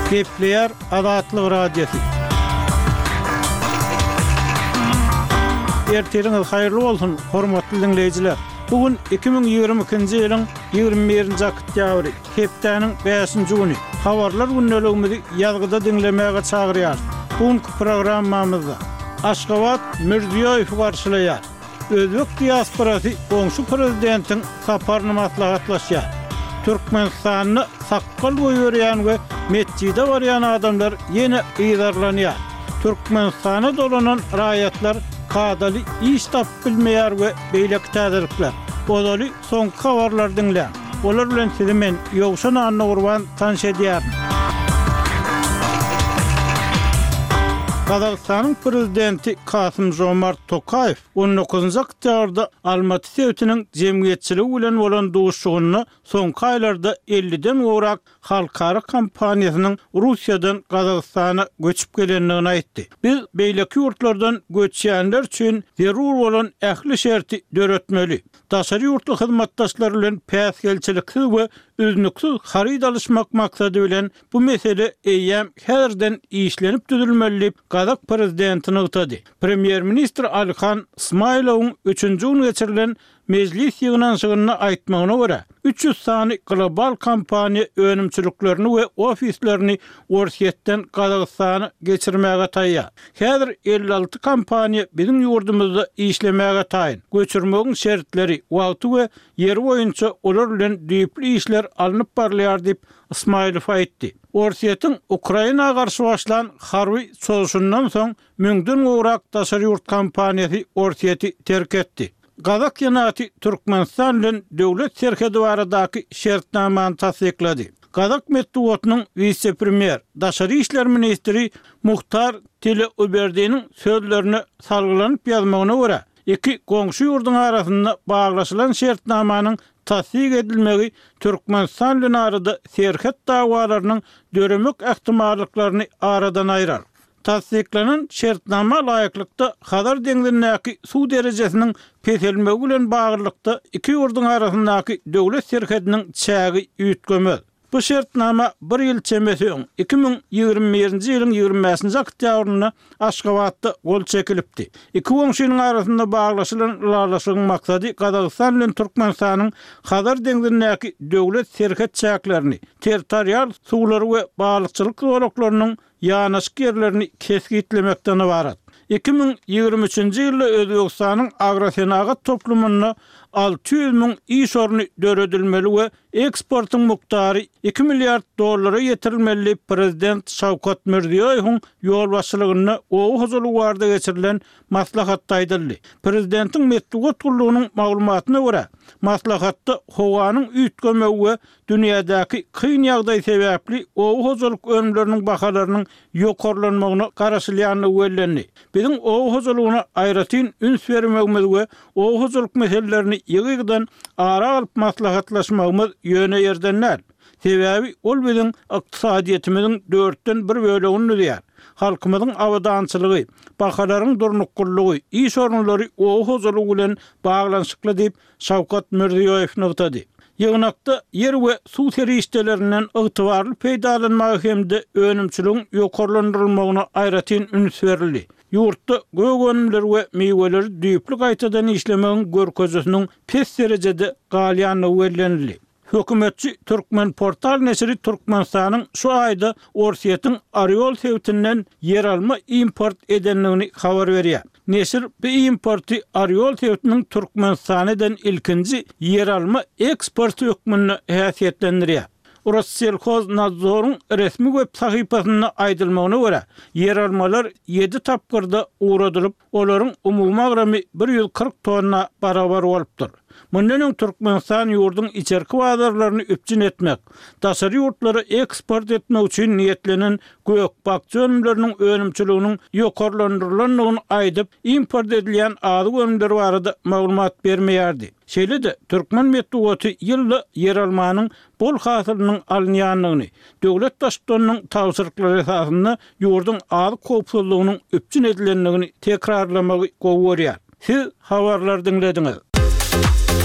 Gepleyer Azatlyk Radiosu. Erteriňiz haýyrly bolsun, hormatly dinleýijiler. Bugün 2022-nji ýylyň 21-nji oktýabry, hepdeniň 5-nji güni. Habarlar günneligimizi ýazgyda dinlemäge çagyrýar. Bugünkü programmamyzda Aşgabat Mirziýoýew garşylaýar. Özbek diasporasy goňşy prezidentiň saparyny maslahatlaşýar. Türkmenistanyny saqqal goýýarýan we mescide barýan adamlar ýene ýydarlanýar. Türkmenistana dolanan raýatlar kadaly iş tap bilmeýär we beýlek täzirlikler. Bodaly soňky habarlar dinleýär. Olar bilen sizi men Ýowşan Anna Gurban tanış edýär. Kazakstanyň prezidenti Kasym-Jomart Tokayew 19-njy oktýabrda Almaty sewtiniň jemgyýetçiligi bilen bolan duşugyny soňky aýlarda 50den gorak halkara kampaniýasynyň Russiýadan Kazakstana göçüp gelendigini aýtdy. Biz beýleki ýurtlardan göçýänler üçin zerur bolan ähli şerti döretmeli. Daşary ýurtly hyzmatdaşlar bilen päsgelçilikli we üznüksiz haryt alışmak maksady bilen bu mesele eýýäm häzirden işlenip düzülmeli. Kazak prezidentini ýytady. Premier ministr Alykhan Ismailowyň 3-nji gün geçirilen mejlis ýygnanşygyny aýtmagyna görä 300 sany global kompaniýa önümçiliklerini we ofislerini Orsiýetden Kazakstana geçirmäge taýýar. Häzir 56 kompaniýa bizim ýurdumyzda işlemäge taýyn. Göçürmegiň şertleri, wagty we ýeri boýunça olar bilen düýpli işler alınıp barlýar diýip Ismailow aýtdy. Orsiýetiň Ukraina garşy başlan harby çözüşünden soň 1000den gorak daşary ýurt kompaniýasy Orsiýeti terk etdi. Kazak ýenaty Türkmenistan bilen döwlet serhedi baradaky şertnamany tasdiklady. Kazak medeniýetiniň vice-premier, daşary işler ministri Muhtar Teleuberdiniň sözlerini salgylanyp ýazmagyna görä, iki goňşy ýurdun arasynda baglaşylan şertnamanyň tasdik edilmegi Türkmenistan bilen arada serhet dawalarynyň döremek ähtimallyklaryny aradan aýrar. Tasdiklanan şertnama laýyklykda Hazar deňizindäki suw derejesiniň peselmegi bilen baglykda iki ýurdun arasyndaky döwlet serhediniň çägi ýitgemez. Bu şertnama bir ýyl çemesiň 2021-nji ýylyň 25-nji oktýabryna Aşgabatda gol çekilipdi. Iki goňşynyň arasynda baglaşylan ulalaşygyň maksady Kazakystan bilen Türkmenistanyň Hazar deňizindäki döwlet serhed çäklerini, territorial suwlary we balykçylyk zolaklarynyň ýanaşyk ýerlerini kesgitlemekden ibarat. 2023-nji ýylda Özbekistanyň agrosenagat toplumyna 600 000 iş orny döredilmeli we eksportyň muktary 2 milliard dollara ýetirilmeli. Prezident Şawkat Mirziýoýewiň ýol başçylygyny owu huzurly barda geçirilen maslahatda aýdyldy. Prezidentiň medeniýet gurulunyň maglumatyna görä, maslahatda howanyň üýtgemegi we dünýädäki kyn ýagdaý sebäpli owu huzurlyk önümleriniň bahalarynyň ýokarlanmagyna garaşylýanyny bellendi. Bizim owu huzurlygyna aýratyn üns bermegimiz we owu huzurlyk meselelerini ýygydan ara alyp maslahatlaşmagymyz ýöne ýerdenler. Sebäbi ol biziň ykdysadyýetimiziň 4den 1 bölegini diýär. Halkymyzyň awadançylygy, bahalaryň durnuklugy, iş ornlary owu huzurlygy bilen baglanyşykly diýip Şawkat Mirziýoýew ýetdi. Ýygnakda yer we suw serişdelerinden ygtybarly peýdalanmagy hemde önümçiligiň ýokarlandyrylmagyna aýratyn üns berildi. Ýurtda gögönümler we meýweler düýpli gaýtadan işlemegiň görkeziniň pes derejede galýanyny bellenildi. Hökümetçi Türkmen portal nesiri Türkmenistanyň şu aýda Orsiýetiň Aryol sewtinden yer alma import edenligini habar berýär. Nesir bu importy Aryol sewtiniň Türkmenistanydan ilkinji yer alma eksport hökmüni häsiýetlendirýär. Rossellxoznadzoryň resmi web sahypasyna aýdylmagyna görä, yer almalar 7 tapgyrda uğradylyp, olaryň umumy agramy 140 tonna barabar bolupdyr. Mundan Türkmenistan ýurdun içerki bazarlaryny öpçün etmek, daşary ýurtlary eksport etmek üçin niýetlenen gökbakçy önümleriniň önümçiliginiň ýokarlandyrylanyny aýdyp, import edilýän ady önümler barada maglumat bermeýärdi. Şeýle-de Türkmen medeniýeti ýylda yer almanyň bol hasylynyň alınýanlygyny, döwlet başçylarynyň tawsyrlyklary esasynda ýurdun ady kopsuzlygynyň öpçün edilenligini tekrarlamagy gowurýar. Siz habarlar dinlediňiz.